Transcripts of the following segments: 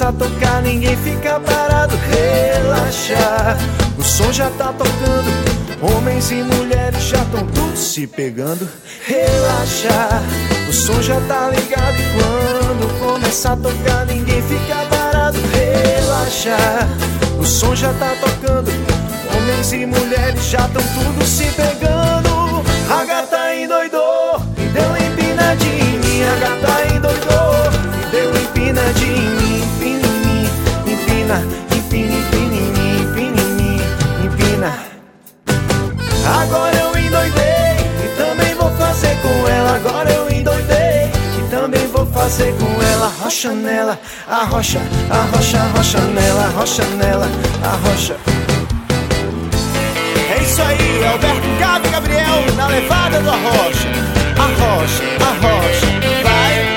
começa a tocar, ninguém fica parado. Relaxa, o som já tá tocando, homens e mulheres já tão tudo se pegando. Relaxa, o som já tá ligado, e quando começa a tocar, ninguém fica parado. Relaxa, o som já tá tocando, homens e mulheres já tão tudo se pegando. A gata endoidou e deu empinadinha em mim. A gata endoidou e deu empinadinha em mim. Empina em mim, empina, empina, empina em mim, empina em mim, empina. Agora eu endoidei e também vou fazer com ela. Agora eu endoidei e também vou fazer com ela. Arrocha nela, arrocha, arrocha, arrocha nela, arrocha nela, arrocha. É isso aí, Alberto Gabi Gabriel na levada do Arrocha. Arrocha, arrocha, vai.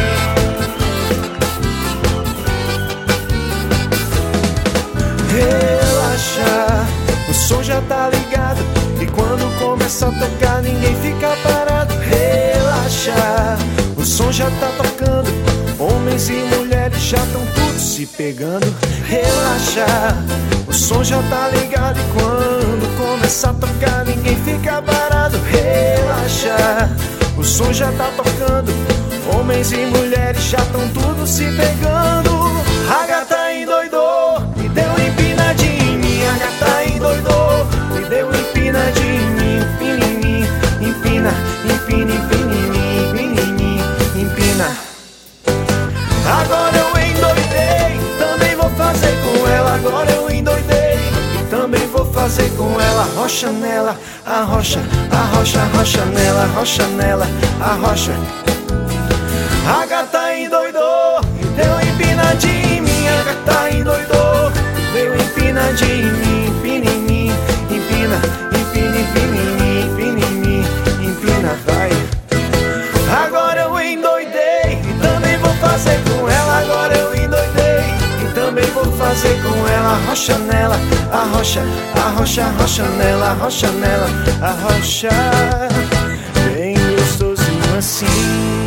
Relaxa, o som já tá ligado, e quando começa a tocar, ninguém fica parado. Relaxa, o som já tá tocando, homens e mulheres já tão tudo se pegando. Relaxa, o som já tá ligado, e quando começa a tocar, ninguém fica parado. Relaxa, o som já tá tocando, homens e mulheres já tão tudo se pegando. A gata endoidou e deu empinadinha em mim. A gata endoidou e deu empinadinha em mim. Empina em mim, empina, empina, empina em mim, empina em mim, empina. Agora eu endoidei, também vou fazer com ela. Agora eu endoidei e também vou fazer com ela. Arrocha nela, arrocha, arrocha, arrocha nela, arrocha nela, arrocha. A gata endoidou e deu empinadinha em mim. A gata endoidou e deu empinadinha em mim. Empina em mim, empina, empina, empina em mim, empina em mim, empina, vai. Agora eu endoidei e também vou fazer com ela. Agora eu endoidei e também vou fazer com ela. Arrocha nela, arrocha, arrocha, arrocha nela, arrocha nela, arrocha. Bem gostosinho assim.